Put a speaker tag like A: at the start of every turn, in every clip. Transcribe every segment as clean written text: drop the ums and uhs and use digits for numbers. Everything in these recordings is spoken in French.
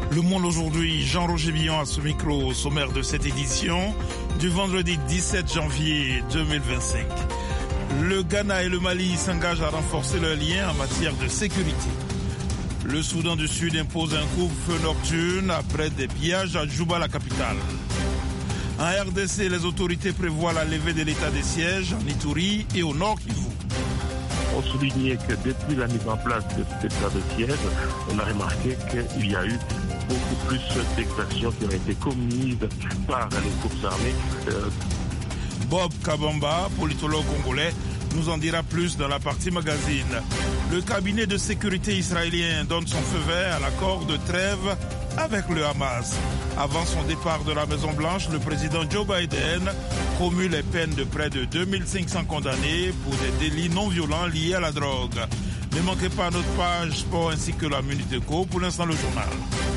A: Le Monde aujourd'hui, Jean-Roger Villon à ce micro, au sommaire de cette édition du vendredi 17 janvier 2025. Le Ghana et le Mali s'engagent à renforcer leurs liens en matière de sécurité. Le Soudan du Sud impose un couvre-feu nocturne après des pillages à Djouba, la capitale. En RDC, les autorités prévoient la levée de l'état de siège en Ituri et au Nord Kivu.
B: On soulignait que depuis la mise en place de cet état de siège, on a remarqué qu'il y a eu beaucoup plus d'exactions qui ont été commises par les groupes armés.
A: Bob Kabamba, politologue congolais, nous en dira plus dans la partie magazine. Le cabinet de sécurité israélien donne son feu vert à l'accord de trêve avec le Hamas. Avant son départ de la Maison-Blanche, le président Joe Biden promut les peines de près de 2500 condamnés pour des délits non violents liés à la drogue. Ne manquez pas notre page sport ainsi que la Minute Éco. Pour l'instant, le journal.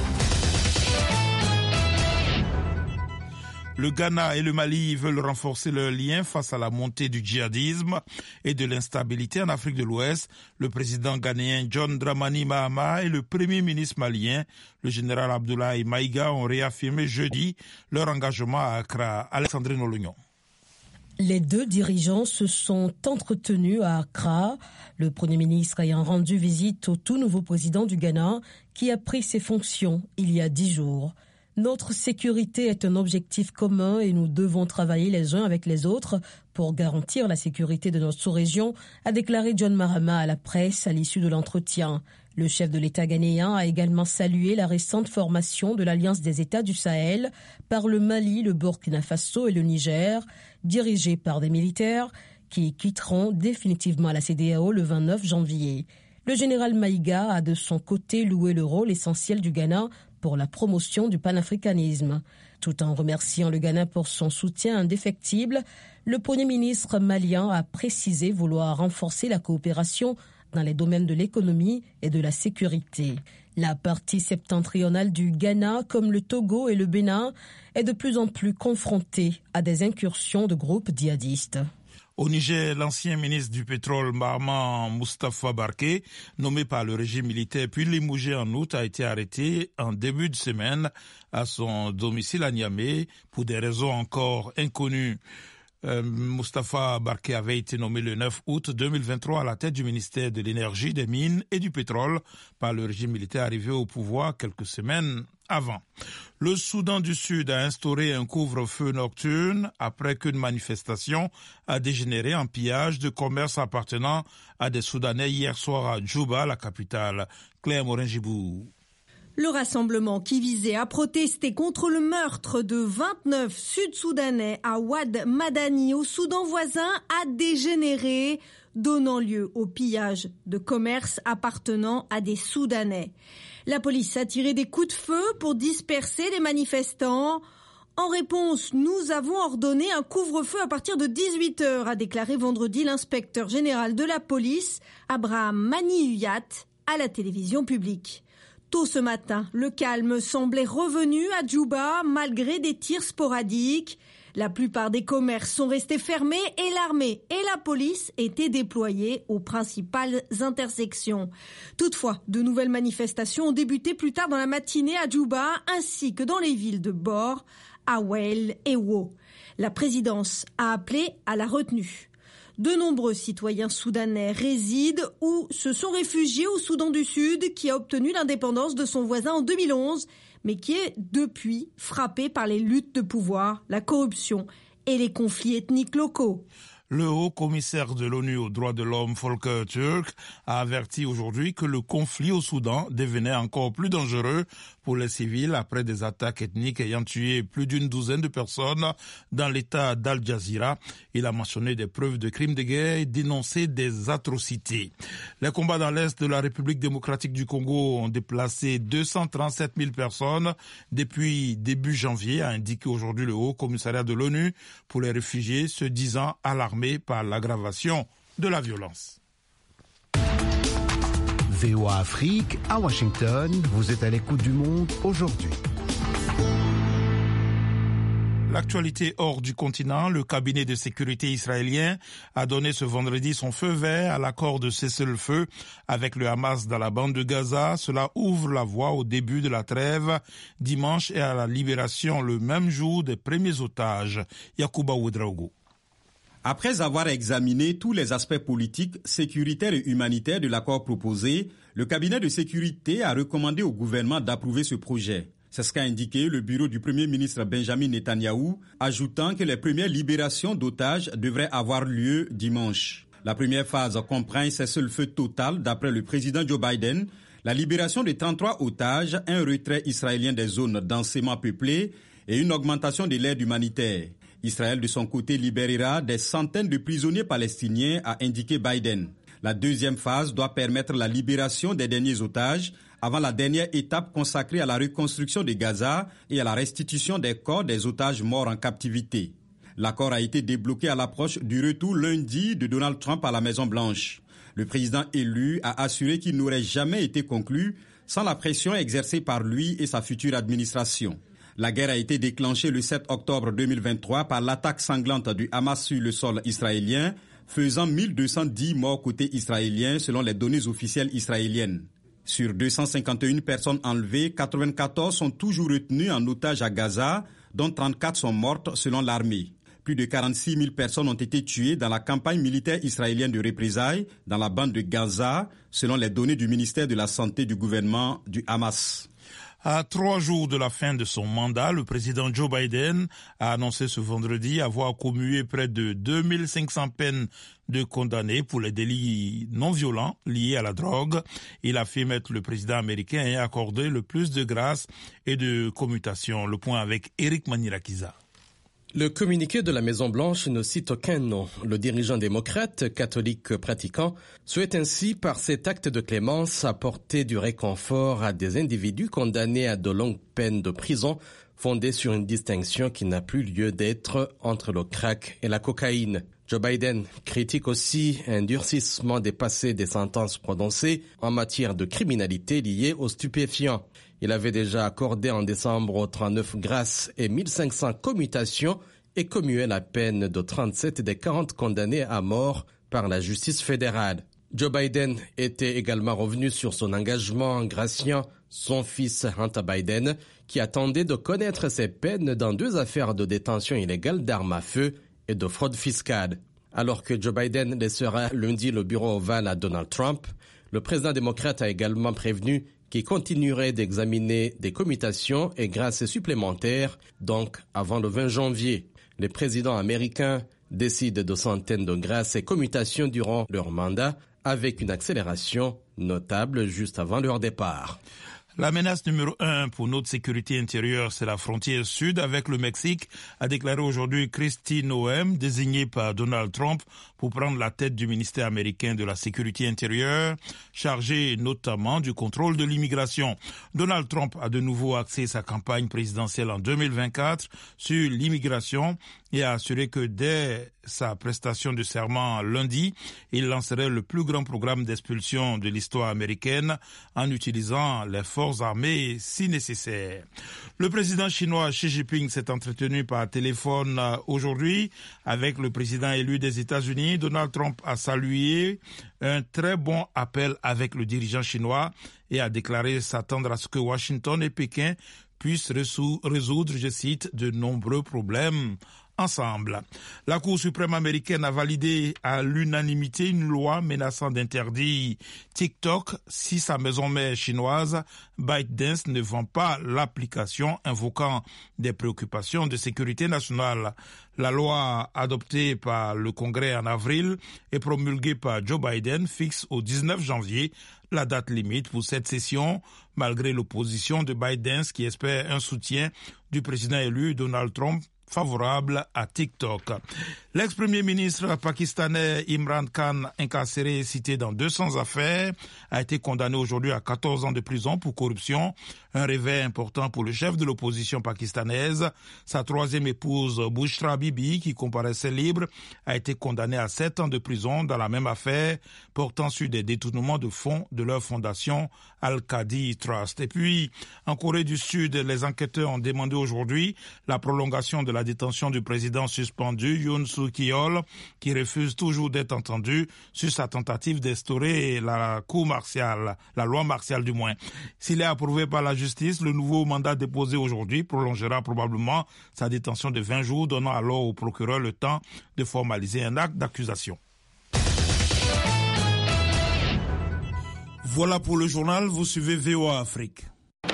A: Le Ghana et le Mali veulent renforcer leurs liens face à la montée du djihadisme et de l'instabilité en Afrique de l'Ouest. Le président ghanéen John Dramani Mahama et le premier ministre malien, le général Abdoulaye Maïga, ont réaffirmé jeudi leur engagement à Accra. Alexandrine Olognon.
C: Les deux dirigeants se sont entretenus à Accra, le Premier ministre ayant rendu visite au tout nouveau président du Ghana qui a pris ses fonctions il y a 10 jours. Notre sécurité est un objectif commun et nous devons travailler les uns avec les autres pour garantir la sécurité de notre sous-région, a déclaré John Mahama à la presse à l'issue de l'entretien. Le chef de l'État ghanéen a également salué la récente formation de l'Alliance des États du Sahel par le Mali, le Burkina Faso et le Niger, dirigée par des militaires qui quitteront définitivement la CEDEAO le 29 janvier. Le général Maïga a de son côté loué le rôle essentiel du Ghana pour la promotion du panafricanisme. Tout en remerciant le Ghana pour son soutien indéfectible, le Premier ministre malien a précisé vouloir renforcer la coopération dans les domaines de l'économie et de la sécurité. La partie septentrionale du Ghana, comme le Togo et le Bénin, est de plus en plus confrontée à des incursions de groupes djihadistes.
A: Au Niger, l'ancien ministre du pétrole Mahaman Moustapha Barké, nommé par le régime militaire puis limogé en août, a été arrêté en début de semaine à son domicile à Niamey pour des raisons encore inconnues. Moustapha Barké avait été nommé le 9 août 2023 à la tête du ministère de l'énergie, des mines et du pétrole par le régime militaire arrivé au pouvoir quelques semaines avant. Le Soudan du Sud a instauré un couvre-feu nocturne après qu'une manifestation a dégénéré en pillage de commerce appartenant à des Soudanais hier soir à Djouba, la capitale. Claire Morin-Gibou.
D: Le rassemblement qui visait à protester contre le meurtre de 29 Sud-Soudanais à Ouad Madani au Soudan voisin a dégénéré, donnant lieu au pillage de commerces appartenant à des Soudanais. La police a tiré des coups de feu pour disperser les manifestants. En réponse, nous avons ordonné un couvre-feu à partir de 18h, a déclaré vendredi l'inspecteur général de la police, Abraham Maniuyat, à la télévision publique. Tôt ce matin, le calme semblait revenu à Djouba malgré des tirs sporadiques. La plupart des commerces sont restés fermés et l'armée et la police étaient déployées aux principales intersections. Toutefois, de nouvelles manifestations ont débuté plus tard dans la matinée à Djouba ainsi que dans les villes de Bor, Awel et Wo. La présidence a appelé à la retenue. De nombreux citoyens soudanais résident ou se sont réfugiés au Soudan du Sud qui a obtenu l'indépendance de son voisin en 2011, mais qui est depuis frappé par les luttes de pouvoir, la corruption et les conflits ethniques locaux.
A: Le haut-commissaire de l'ONU aux droits de l'homme, Volker Turk, a averti aujourd'hui que le conflit au Soudan devenait encore plus dangereux pour les civils après des attaques ethniques ayant tué plus d'une douzaine de personnes dans l'état d'Al Jazeera. Il a mentionné des preuves de crimes de guerre et dénoncé des atrocités. Les combats dans l'est de la République démocratique du Congo ont déplacé 237 000 personnes depuis début janvier, a indiqué aujourd'hui le haut-commissariat de l'ONU pour les réfugiés, se disant alarmé par l'aggravation de la violence.
E: VOA Afrique, à Washington, vous êtes à l'écoute du monde aujourd'hui.
A: L'actualité hors du continent, le cabinet de sécurité israélien a donné ce vendredi son feu vert à l'accord de cessez-le-feu avec le Hamas dans la bande de Gaza. Cela ouvre la voie au début de la trêve dimanche et à la libération le même jour des premiers otages. Yacouba Ouedraogo.
F: Après avoir examiné tous les aspects politiques, sécuritaires et humanitaires de l'accord proposé, le cabinet de sécurité a recommandé au gouvernement d'approuver ce projet. C'est ce qu'a indiqué le bureau du Premier ministre Benjamin Netanyahou, ajoutant que les premières libérations d'otages devraient avoir lieu dimanche. La première phase comprend un cessez-le-feu total d'après le président Joe Biden, la libération de 33 otages, un retrait israélien des zones densément peuplées et une augmentation de l'aide humanitaire. Israël, de son côté, libérera des centaines de prisonniers palestiniens, a indiqué Biden. La deuxième phase doit permettre la libération des derniers otages avant la dernière étape consacrée à la reconstruction de Gaza et à la restitution des corps des otages morts en captivité. L'accord a été débloqué à l'approche du retour lundi de Donald Trump à la Maison-Blanche. Le président élu a assuré qu'il n'aurait jamais été conclu sans la pression exercée par lui et sa future administration. La guerre a été déclenchée le 7 octobre 2023 par l'attaque sanglante du Hamas sur le sol israélien, faisant 1210 morts côté israélien selon les données officielles israéliennes. Sur 251 personnes enlevées, 94 sont toujours retenues en otage à Gaza, dont 34 sont mortes selon l'armée. Plus de 46 000 personnes ont été tuées dans la campagne militaire israélienne de représailles dans la bande de Gaza, selon les données du ministère de la Santé du gouvernement du Hamas.
A: À 3 jours de la fin de son mandat, le président Joe Biden a annoncé ce vendredi avoir commué près de 2500 peines de condamnés pour les délits non violents liés à la drogue. Il affirme être le président américain ayant accordé le plus de grâce et de commutation. Le point avec Eric Manirakiza.
G: Le communiqué de la Maison-Blanche ne cite aucun nom. Le dirigeant démocrate, catholique pratiquant, souhaite ainsi, par cet acte de clémence, apporter du réconfort à des individus condamnés à de longues peines de prison, fondées sur une distinction qui n'a plus lieu d'être entre le crack et la cocaïne. Joe Biden critique aussi un durcissement dépassé des sentences prononcées en matière de criminalité liée aux stupéfiants. Il avait déjà accordé en décembre 39 grâces et 1500 commutations et commué la peine de 37 des 40 condamnés à mort par la justice fédérale. Joe Biden était également revenu sur son engagement en graciant son fils Hunter Biden, qui attendait de connaître ses peines dans 2 affaires de détention illégale d'armes à feu et de fraude fiscale. Alors que Joe Biden laissera lundi le bureau ovale à Donald Trump, le président démocrate a également prévenu qu'il continuerait d'examiner des commutations et grâces supplémentaires, donc avant le 20 janvier. Les présidents américains décident de centaines de grâces et commutations durant leur mandat, avec une accélération notable juste avant leur départ.
A: La menace numéro 1 pour notre sécurité intérieure, c'est la frontière sud avec le Mexique, a déclaré aujourd'hui Kristi Noem, désignée par Donald Trump pour prendre la tête du ministère américain de la sécurité intérieure, chargé notamment du contrôle de l'immigration. Donald Trump a de nouveau axé sa campagne présidentielle en 2024 sur l'immigration et a assuré que dès sa prestation de serment lundi, il lancerait le plus grand programme d'expulsion de l'histoire américaine en utilisant les forces armées si nécessaire. Le président chinois Xi Jinping s'est entretenu par téléphone aujourd'hui avec le président élu des États-Unis. Donald Trump a salué un très bon appel avec le dirigeant chinois et a déclaré s'attendre à ce que Washington et Pékin puissent résoudre, je cite, de nombreux problèmes ensemble. La Cour suprême américaine a validé à l'unanimité une loi menaçant d'interdire TikTok si sa maison mère chinoise ByteDance ne vend pas l'application, invoquant des préoccupations de sécurité nationale. La loi adoptée par le Congrès en avril et promulguée par Joe Biden fixe au 19 janvier la date limite pour cette session, malgré l'opposition de ByteDance qui espère un soutien du président élu Donald Trump favorable à TikTok. L'ex-premier ministre pakistanais Imran Khan, incarcéré et cité dans 200 affaires, a été condamné aujourd'hui à 14 ans de prison pour corruption, un réveil important pour le chef de l'opposition pakistanaise. Sa troisième épouse, Bushra Bibi, qui comparaissait libre, a été condamnée à 7 ans de prison dans la même affaire, portant sur des détournements de fonds de leur fondation Al-Qadi Trust. Et puis, en Corée du Sud, les enquêteurs ont demandé aujourd'hui la prolongation de la la détention du président suspendu Yoon Suk-yeol, qui refuse toujours d'être entendu sur sa tentative d'instaurer la loi martiale du moins. S'il est approuvé par la justice, le nouveau mandat déposé aujourd'hui prolongera probablement sa détention de 20 jours, donnant alors au procureur le temps de formaliser un acte d'accusation. Voilà pour le journal, vous suivez VOA Afrique.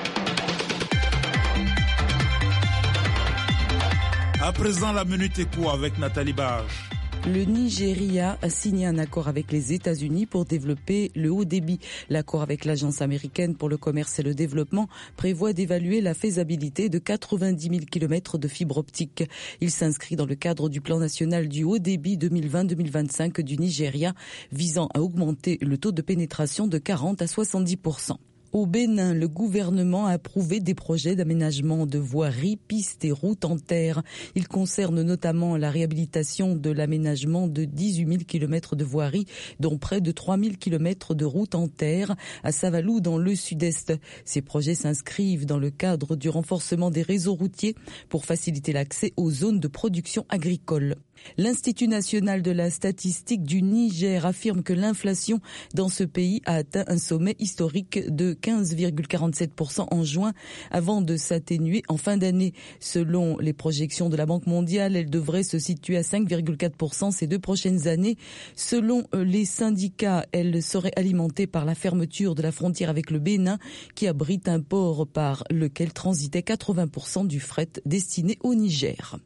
A: À présent, la Minute Éco avec Nathalie Barge.
H: Le Nigeria a signé un accord avec les États-Unis pour développer le haut débit. L'accord avec l'Agence américaine pour le commerce et le développement prévoit d'évaluer la faisabilité de 90 000 km de fibre optique. Il s'inscrit dans le cadre du plan national du haut débit 2020-2025 du Nigeria, visant à augmenter le taux de pénétration de 40 à 70%. Au Bénin, le gouvernement a approuvé des projets d'aménagement de voiries, pistes et routes en terre. Ils concernent notamment la réhabilitation de l'aménagement de 18 000 km de voiries, dont près de 3 000 km de routes en terre à Savalou dans le sud-est. Ces projets s'inscrivent dans le cadre du renforcement des réseaux routiers pour faciliter l'accès aux zones de production agricole. L'Institut national de la statistique du Niger affirme que l'inflation dans ce pays a atteint un sommet historique de 15,47% en juin avant de s'atténuer en fin d'année. Selon les projections de la Banque mondiale, elle devrait se situer à 5,4% ces 2 prochaines années. Selon les syndicats, elle serait alimentée par la fermeture de la frontière avec le Bénin qui abrite un port par lequel transitait 80% du fret destiné au Niger.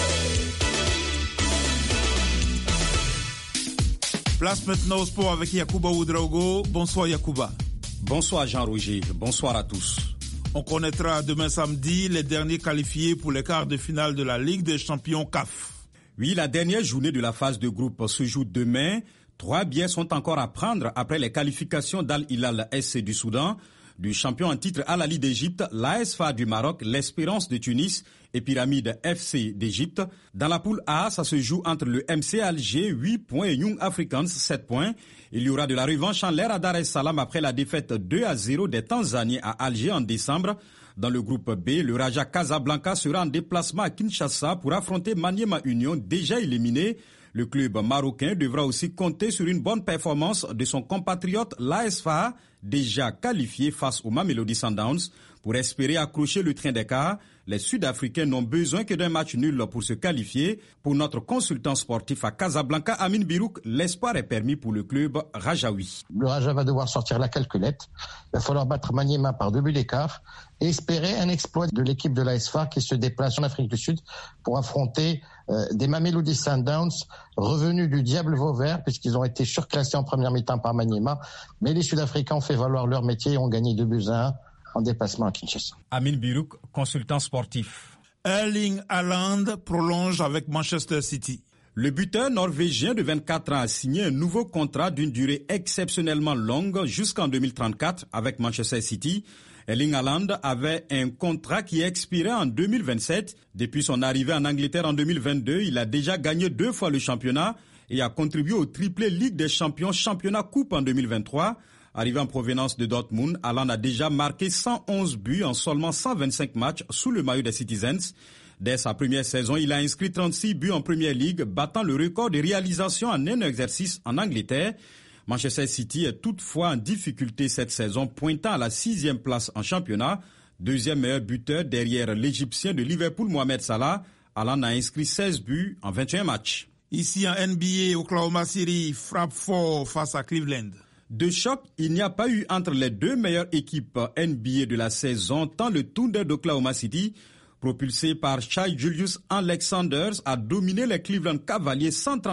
A: Place maintenant au sport avec Yacouba Ouedraogo. Bonsoir Yacouba.
F: Bonsoir Jean-Roger, bonsoir à tous.
A: On connaîtra demain samedi les derniers qualifiés pour les quarts de finale de la Ligue des champions CAF.
F: Oui, la dernière journée de la phase de groupe se joue demain. 3 billets sont encore à prendre après les qualifications d'Al Hilal SC du Soudan, du champion en titre Al Ahly d'Égypte, l'AS FAR du Maroc, l'Espérance de Tunis et Pyramide FC d'Égypte. Dans la poule A, ça se joue entre le MC Alger, 8 points, et Young Africans, 7 points. Il y aura de la revanche en l'Air Dar es Salaam après la défaite 2-0 des Tanzaniens à Alger en décembre. Dans le groupe B, le Raja Casablanca sera en déplacement à Kinshasa pour affronter Maniema Union, déjà éliminé. Le club marocain devra aussi compter sur une bonne performance de son compatriote l'AS FAR, déjà qualifié face au Mamelodi Sundowns. Pour espérer accrocher le train des quarts, les Sud-Africains n'ont besoin que d'un match nul pour se qualifier. Pour notre consultant sportif à Casablanca, Amin Birouk, l'espoir est permis pour le club rajaoui.
I: Le Raja va devoir sortir la calculette. Il va falloir battre Maniema par 2 buts d'écart et espérer un exploit de l'équipe de l'AS FAR qui se déplace en Afrique du Sud pour affronter des Mamelodi Sundowns revenus du diable vauvert puisqu'ils ont été surclassés en première mi-temps par Maniema. Mais les Sud-Africains ont fait valoir leur métier et ont gagné 2-1 en déplacement à Kinshasa.
F: Amin Birouk, consultant sportif.
A: Erling Haaland prolonge avec Manchester City.
F: Le buteur norvégien de 24 ans a signé un nouveau contrat d'une durée exceptionnellement longue jusqu'en 2034 avec Manchester City. Erling Haaland avait un contrat qui expirait en 2027. Depuis son arrivée en Angleterre en 2022, il a déjà gagné 2 fois le championnat et a contribué au triplé Ligue des Champions, championnat coupe en 2023. Arrivé en provenance de Dortmund, Haaland a déjà marqué 111 buts en seulement 125 matchs sous le maillot des Citizens. Dès sa première saison, il a inscrit 36 buts en Premier League, battant le record de réalisation en un exercice en Angleterre. Manchester City est toutefois en difficulté cette saison, pointant à la 6e place en championnat. 2e meilleur buteur derrière l'Égyptien de Liverpool, Mohamed Salah. Haaland a inscrit 16 buts en 21 matchs.
A: Ici en NBA, Oklahoma City frappe fort face à Cleveland.
F: De choc, il n'y a pas eu entre les 2 meilleures équipes NBA de la saison, tant le Thunder d'Oklahoma City, propulsé par Shai Gilgeous-Alexander, a dominé les Cleveland Cavaliers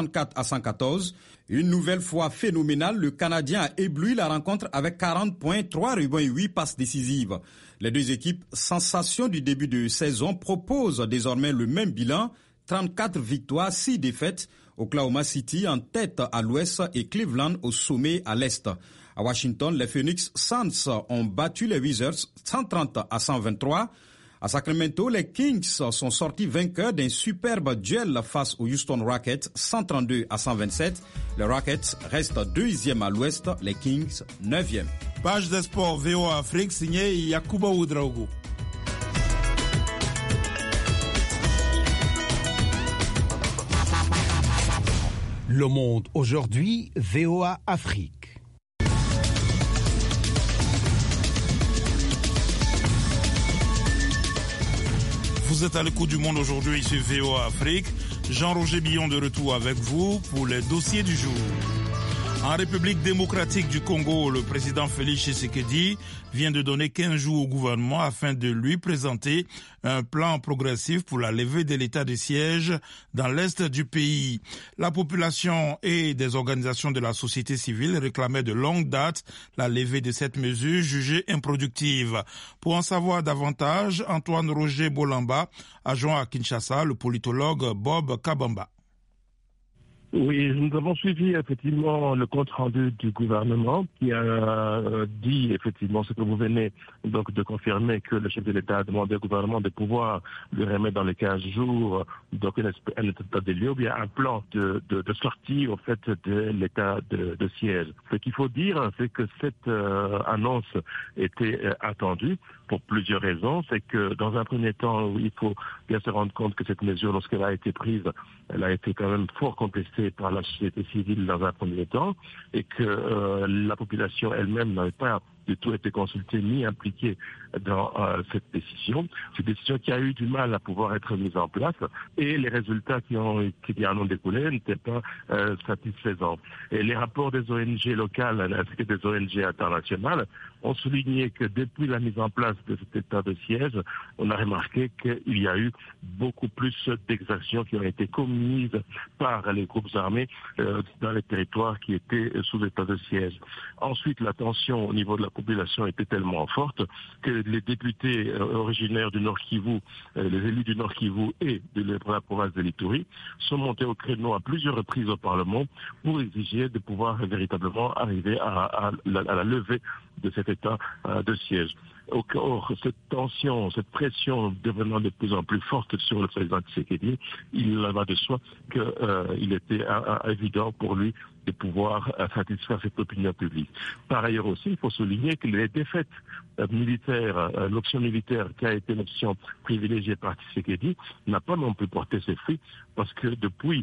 F: 134-114. Une nouvelle fois phénoménale, le Canadien a ébloui la rencontre avec 40 points, 3 rebonds et 8 passes décisives. Les 2 équipes, sensations du début de saison, proposent désormais le même bilan, 34 victoires, 6 défaites. Oklahoma City en tête à l'ouest et Cleveland au sommet à l'est. À Washington, les Phoenix Suns ont battu les Wizards 130-123. À Sacramento, les Kings sont sortis vainqueurs d'un superbe duel face aux Houston Rockets 132-127. Les Rockets restent 2e à l'ouest, les Kings 9e.
A: Page des sports VOA Afrique signée Yacouba Ouedraogo.
E: Le Monde aujourd'hui, VOA Afrique.
A: Vous êtes à l'écoute du Monde aujourd'hui, ici VOA Afrique. Jean-Roger Billon de retour avec vous pour les dossiers du jour. En République démocratique du Congo, le président Félix Tshisekedi vient de donner 15 jours au gouvernement afin de lui présenter un plan progressif pour la levée de l'état de siège dans l'est du pays. La population et des organisations de la société civile réclamaient de longue date la levée de cette mesure jugée improductive. Pour en savoir davantage, Antoine Roger Bolamba a joint à Kinshasa le politologue Bob Kabamba.
B: Oui, nous avons suivi effectivement le compte rendu du gouvernement qui a dit effectivement ce que vous venez donc de confirmer, que le chef de l'État a demandé au gouvernement de pouvoir lui remettre dans les 15 jours donc un état des lieux, bien un plan de sortie au fait de l'état de siège. Ce qu'il faut dire, c'est que cette annonce était attendue pour plusieurs raisons. C'est que dans un premier temps, il faut bien se rendre compte que cette mesure, lorsqu'elle a été prise, elle a été quand même fort contestée par la société civile dans un premier temps, et que la population elle-même n'avait pas du tout été consultée ni impliquée dans cette décision qui a eu du mal à pouvoir être mise en place, et les résultats qui en ont découlé n'étaient pas satisfaisants. Et les rapports des ONG locales ainsi que des ONG internationales ont souligné que depuis la mise en place de cet état de siège, on a remarqué qu'il y a eu beaucoup plus d'exactions qui ont été commises par les groupes armés dans les territoires qui étaient sous état de siège. Ensuite, la tension au niveau de la population était tellement forte que les députés originaires du Nord Kivu, les élus du Nord Kivu et de la province de l'Ituri sont montés au créneau à plusieurs reprises au Parlement pour exiger de pouvoir véritablement arriver à la levée de cet état de siège. Or, cette tension, cette pression devenant de plus en plus forte sur le président Tshisekedi, il va de soi qu'il était évident pour lui de pouvoir satisfaire cette opinion publique. Par ailleurs aussi, il faut souligner que les défaites militaires, l'option militaire qui a été l'option privilégiée par Tshisekedi, n'a pas non plus porté ses fruits, parce que depuis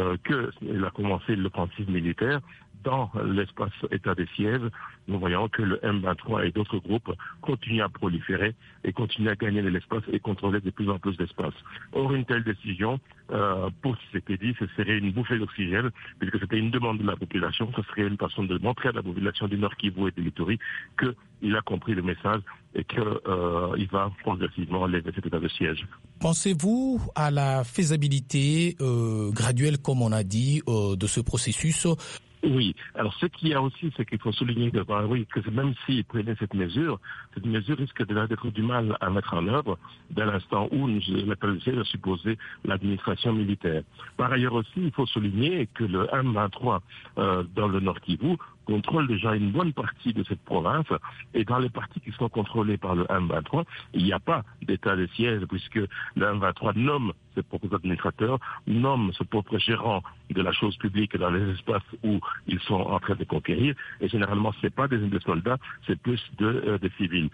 B: qu'il a commencé l'offensive militaire, dans l'espace état des sièges, nous voyons que le M23 et d'autres groupes continuent à proliférer et continuent à gagner de l'espace et contrôler de plus en plus d'espace. Or, une telle décision, pour Tshisekedi, ce serait une bouffée d'oxygène, puisque c'était une demande de la population, ce serait une façon de montrer à la population du Nord Kivu et de l'Ituri qu'il a compris le message et qu'il va progressivement lever cet état de siège.
J: Pensez-vous à la faisabilité graduelle, comme on a dit, de ce processus ?
B: Oui. Alors, ce qu'il y a aussi, c'est qu'il faut souligner que même s'ils prenaient cette mesure risque d'être du mal à mettre en œuvre dès l'instant où la police a supposé l'administration militaire. Par ailleurs aussi, il faut souligner que le M23 dans le Nord Kivu contrôle déjà une bonne partie de cette province, et dans les parties qui sont contrôlées par le M23, il n'y a pas d'état de siège, puisque le M23 nomme ses propres administrateurs, nomme ses propres gérants de la chose publique dans les espaces où ils sont en train de conquérir, et généralement ce n'est pas des soldats, c'est plus des civils.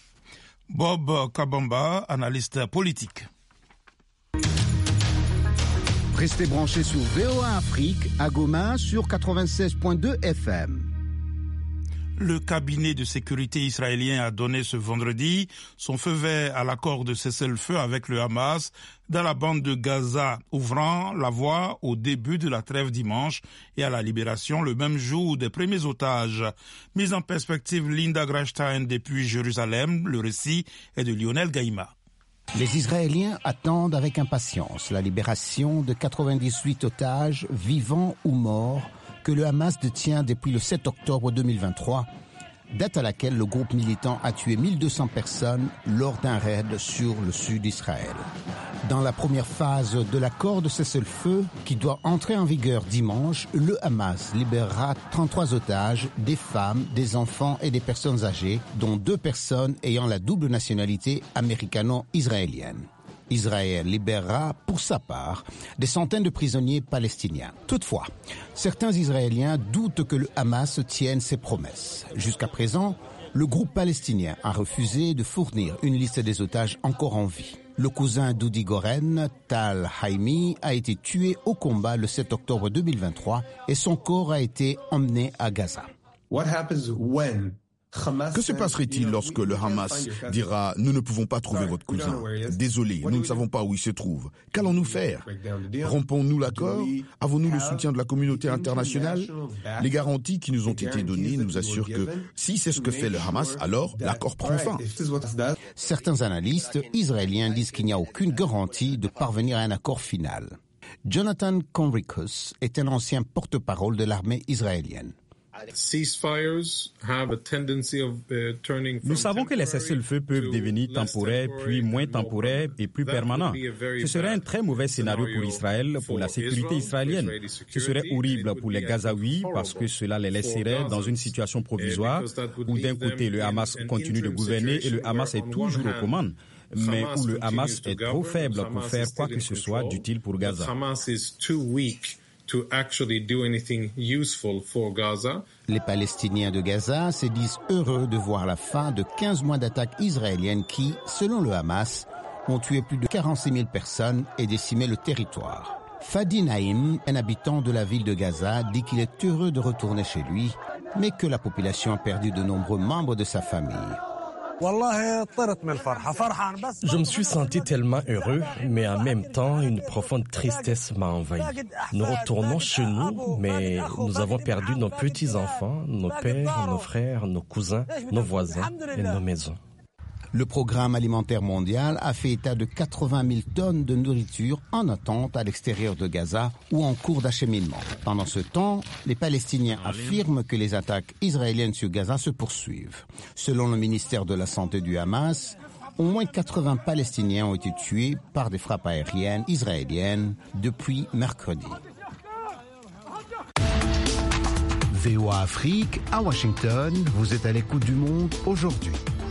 A: Bob Kabamba, analyste politique.
E: Restez branchés sur VOA Afrique à Goma sur 96.2 FM.
A: Le cabinet de sécurité israélien a donné ce vendredi son feu vert à l'accord de cessez-le-feu avec le Hamas dans la bande de Gaza, ouvrant la voie au début de la trêve dimanche et à la libération le même jour des premiers otages. Mise en perspective, Linda Grashstein depuis Jérusalem, le récit est de Lionel Gaïma.
E: Les Israéliens attendent avec impatience la libération de 98 otages, vivants ou morts, que le Hamas détient depuis le 7 octobre 2023, date à laquelle le groupe militant a tué 1200 personnes lors d'un raid sur le sud d'Israël. Dans la première phase de l'accord de cessez-le-feu, qui doit entrer en vigueur dimanche, le Hamas libérera 33 otages, des femmes, des enfants et des personnes âgées, dont 2 personnes ayant la double nationalité américano-israélienne. Israël libérera, pour sa part, des centaines de prisonniers palestiniens. Toutefois, certains Israéliens doutent que le Hamas tienne ses promesses. Jusqu'à présent, le groupe palestinien a refusé de fournir une liste des otages encore en vie. Le cousin d'Udi Goren, Tal Haimi, a été tué au combat le 7 octobre 2023 et son corps a été emmené à Gaza.
K: Que se passerait-il lorsque le Hamas dira « Nous ne pouvons pas trouver votre cousin. Désolé, nous ne savons pas où il se trouve. Qu'allons-nous faire? Rompons-nous l'accord? Avons-nous le soutien de la communauté internationale? Les garanties qui nous ont été données nous assurent que si c'est ce que fait le Hamas, alors l'accord prend fin. »
E: Certains analystes israéliens disent qu'il n'y a aucune garantie de parvenir à un accord final. Jonathan Conricus est un ancien porte-parole de l'armée israélienne.
F: Nous savons que les cessez-le-feu peuvent devenir temporaires, puis moins temporaires et plus permanents. Ce serait un très mauvais scénario pour Israël, pour la sécurité israélienne. Ce serait horrible pour les Gazaouis parce que cela les laisserait dans une situation provisoire où d'un côté le Hamas continue de gouverner et le Hamas est toujours aux commandes, mais où le Hamas est trop faible pour faire quoi que ce soit d'utile pour Gaza.
E: Les Palestiniens de Gaza se disent heureux de voir la fin de 15 mois d'attaques israéliennes qui, selon le Hamas, ont tué plus de 46 000 personnes et décimé le territoire. Fadi Naïm, un habitant de la ville de Gaza, dit qu'il est heureux de retourner chez lui, mais que la population a perdu de nombreux membres de sa famille.
G: Je me suis senti tellement heureux, mais en même temps, une profonde tristesse m'a envahi. Nous retournons chez nous, mais nous avons perdu nos petits-enfants, nos pères, nos frères, nos cousins, nos voisins et nos maisons.
E: Le Programme alimentaire mondial a fait état de 80 000 tonnes de nourriture en attente à l'extérieur de Gaza ou en cours d'acheminement. Pendant ce temps, les Palestiniens affirment que les attaques israéliennes sur Gaza se poursuivent. Selon le ministère de la Santé du Hamas, au moins 80 Palestiniens ont été tués par des frappes aériennes israéliennes depuis mercredi.
L: VOA Afrique, à Washington, vous êtes à l'écoute du monde aujourd'hui.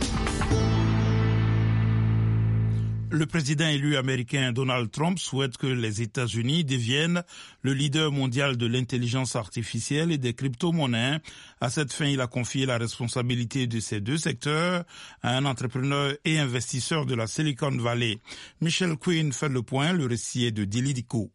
A: Le président élu américain Donald Trump souhaite que les États-Unis deviennent le leader mondial de l'intelligence artificielle et des crypto-monnaies. À cette fin, il a confié la responsabilité de ces deux secteurs à un entrepreneur et investisseur de la Silicon Valley. Michel Quinn fait le point, le récit est de Dili Diko.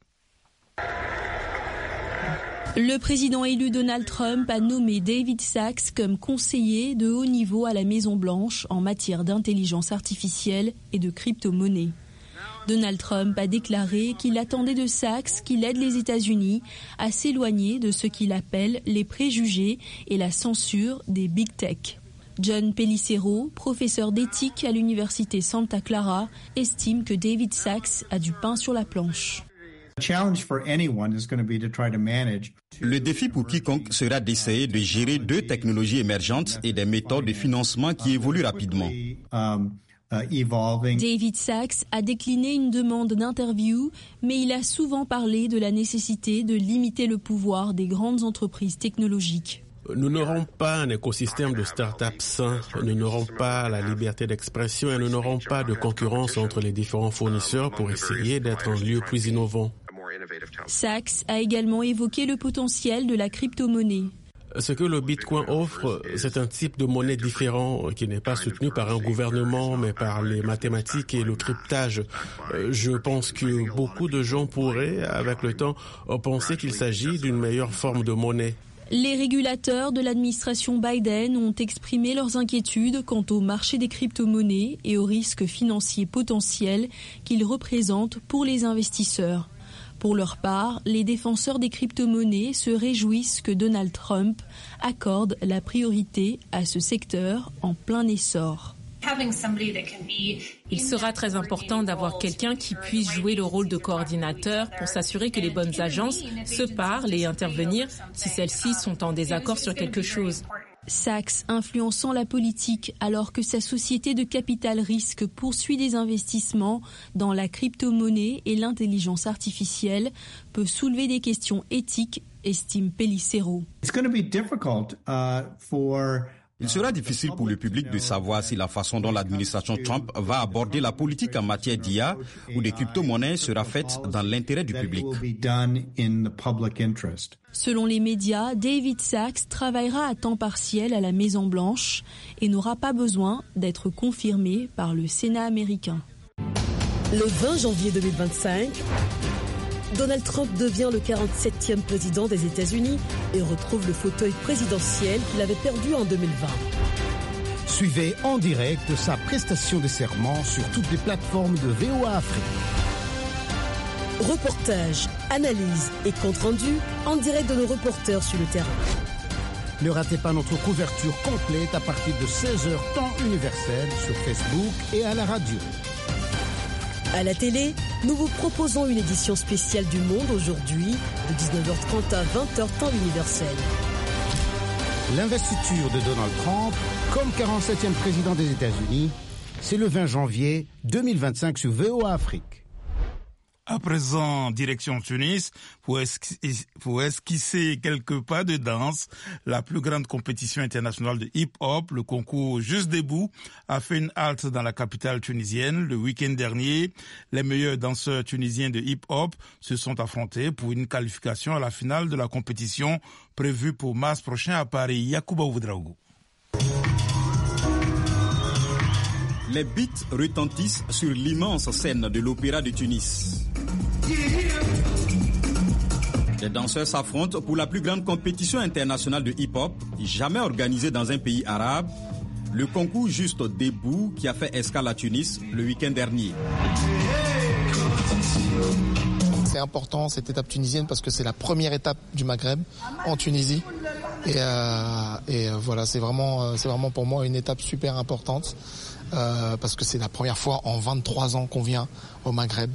M: Le président élu Donald Trump a nommé David Sacks comme conseiller de haut niveau à la Maison-Blanche en matière d'intelligence artificielle et de crypto-monnaie. Donald Trump a déclaré qu'il attendait de Sacks qu'il aide les États-Unis à s'éloigner de ce qu'il appelle les préjugés et la censure des big tech. John Pellicero, professeur d'éthique à l'université Santa Clara, estime que David Sacks a du pain sur la planche.
F: Le défi pour quiconque sera d'essayer de gérer deux technologies émergentes et des méthodes de financement qui évoluent rapidement.
M: David Sacks a décliné une demande d'interview, mais il a souvent parlé de la nécessité de limiter le pouvoir des grandes entreprises technologiques.
N: Nous n'aurons pas un écosystème de start-up sain, nous n'aurons pas la liberté d'expression et nous n'aurons pas de concurrence entre les différents fournisseurs pour essayer d'être un lieu plus innovant.
M: Sacks a également évoqué le potentiel de la crypto-monnaie.
N: Ce que le Bitcoin offre, c'est un type de monnaie différent qui n'est pas soutenu par un gouvernement, mais par les mathématiques et le cryptage. Je pense que beaucoup de gens pourraient, avec le temps, penser qu'il s'agit d'une meilleure forme de monnaie.
M: Les régulateurs de l'administration Biden ont exprimé leurs inquiétudes quant au marché des crypto-monnaies et aux risques financiers potentiels qu'ils représentent pour les investisseurs. Pour leur part, les défenseurs des crypto-monnaies se réjouissent que Donald Trump accorde la priorité à ce secteur en plein essor.
O: Il sera très important d'avoir quelqu'un qui puisse jouer le rôle de coordinateur pour s'assurer que les bonnes agences se parlent et intervenir si celles-ci sont en désaccord sur quelque chose.
M: Sacks influençant la politique alors que sa société de capital risque poursuit des investissements dans la crypto-monnaie et l'intelligence artificielle peut soulever des questions éthiques, estime Pellicero.
F: Il sera difficile pour le public de savoir si la façon dont l'administration Trump va aborder la politique en matière d'IA ou de crypto-monnaies sera faite dans l'intérêt du public.
M: Selon les médias, David Sacks travaillera à temps partiel à la Maison-Blanche et n'aura pas besoin d'être confirmé par le Sénat américain.
C: Le 20 janvier 2025, Donald Trump devient le 47e président des États-Unis et retrouve le fauteuil présidentiel qu'il avait perdu en 2020.
E: Suivez en direct sa prestation de serment sur toutes les plateformes de VOA Afrique.
C: Reportages, analyses et comptes rendus en direct de nos reporters sur le terrain.
E: Ne ratez pas notre couverture complète à partir de 16h temps universel sur Facebook et à la radio.
C: À la télé, nous vous proposons une édition spéciale du Monde aujourd'hui, de 19h30 à 20h temps universel.
E: L'investiture de Donald Trump comme 47e président des États-Unis, c'est le 20 janvier 2025 sur VOA Afrique.
A: À présent, direction Tunis, pour esquisser quelques pas de danse, la plus grande compétition internationale de hip-hop, le concours Juste Debout, a fait une halte dans la capitale tunisienne. Le week-end dernier, les meilleurs danseurs tunisiens de hip-hop se sont affrontés pour une qualification à la finale de la compétition prévue pour mars prochain à Paris. Yacouba Oudraogo.
F: Les beats retentissent sur l'immense scène de l'Opéra de Tunis. Les danseurs s'affrontent pour la plus grande compétition internationale de hip-hop jamais organisée dans un pays arabe, le concours Juste Debout qui a fait escale à Tunis le week-end dernier.
P: C'est important cette étape tunisienne parce que c'est la première étape du Maghreb en Tunisie et voilà, c'est vraiment pour moi une étape super importante parce que c'est la première fois en 23 ans qu'on vient au Maghreb.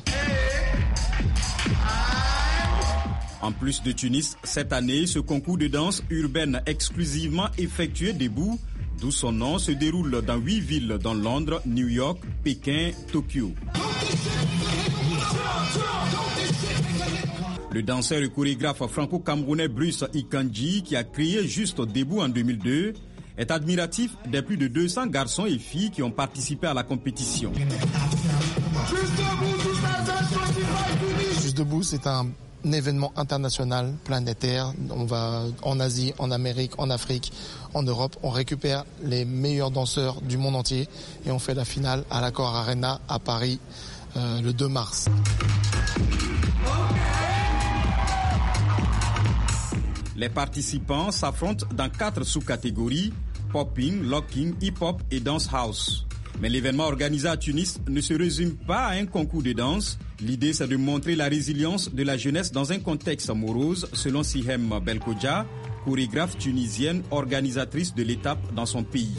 F: En plus de Tunis, cette année, ce concours de danse urbaine exclusivement effectué debout, d'où son nom, se déroule dans 8 villes dans Londres, New York, Pékin, Tokyo. Le danseur et chorégraphe franco-camerounais Bruce Ikanji, qui a créé Juste Debout en 2002, est admiratif des plus de 200 garçons et filles qui ont participé à la compétition.
P: Juste Debout, c'est un événement international, planétaire. On va en Asie, en Amérique, en Afrique, en Europe. On récupère les meilleurs danseurs du monde entier et on fait la finale à l'Accor Arena à Paris le 2 mars.
F: Les participants s'affrontent dans 4 sous-catégories, popping, locking, hip-hop et dance house. Mais l'événement organisé à Tunis ne se résume pas à un concours de danse. L'idée, c'est de montrer la résilience de la jeunesse dans un contexte morose, selon Sihem Belkodja, chorégraphe tunisienne, organisatrice de l'étape dans son pays.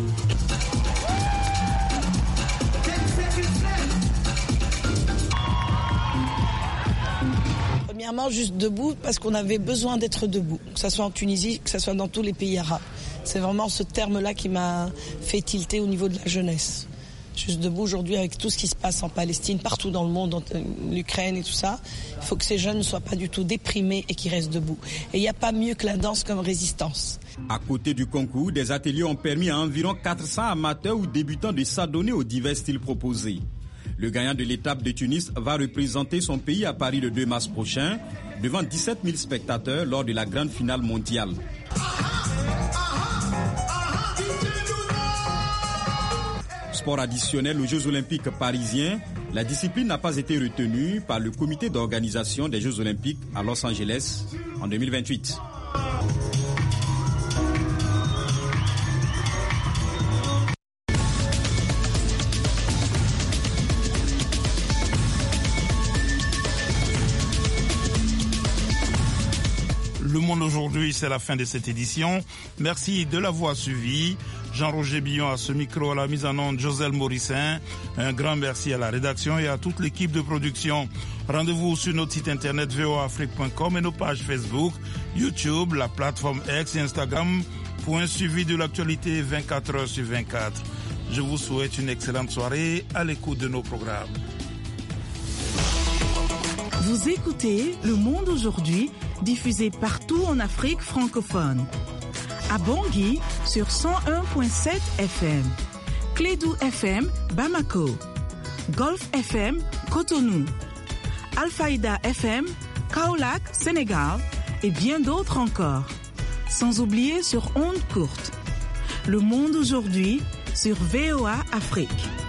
Q: Premièrement, Juste Debout, parce qu'on avait besoin d'être debout, que ce soit en Tunisie, que ce soit dans tous les pays arabes. C'est vraiment ce terme-là qui m'a fait tilter au niveau de la jeunesse. Juste Debout, aujourd'hui, avec tout ce qui se passe en Palestine, partout dans le monde, en l'Ukraine et tout ça, il faut que ces jeunes ne soient pas du tout déprimés et qu'ils restent debout. Et il n'y a pas mieux que la danse comme résistance.
F: À côté du concours, des ateliers ont permis à environ 400 amateurs ou débutants de s'adonner aux divers styles proposés. Le gagnant de l'étape de Tunis va représenter son pays à Paris le 2 mars prochain, devant 17 000 spectateurs lors de la grande finale mondiale. Sport additionnel aux Jeux Olympiques parisiens, la discipline n'a pas été retenue par le comité d'organisation des Jeux Olympiques à Los Angeles en 2028.
A: Le Monde aujourd'hui, c'est la fin de cette édition. Merci de l'avoir suivi. Jean-Roger Billon à ce micro, à la mise en onde, Joselle Morissin. Un grand merci à la rédaction et à toute l'équipe de production. Rendez-vous sur notre site internet voafrique.com et nos pages Facebook, YouTube, la plateforme X et Instagram pour un suivi de l'actualité 24 heures sur 24. Je vous souhaite une excellente soirée à l'écoute de nos programmes.
R: Vous écoutez Le Monde aujourd'hui, diffusé partout en Afrique francophone. À Bangui sur 101.7 FM, Clédou FM Bamako, Golf FM Cotonou, Alfayda FM Kaolack Sénégal et bien d'autres encore. Sans oublier sur ondes courtes. Le Monde aujourd'hui sur VOA Afrique.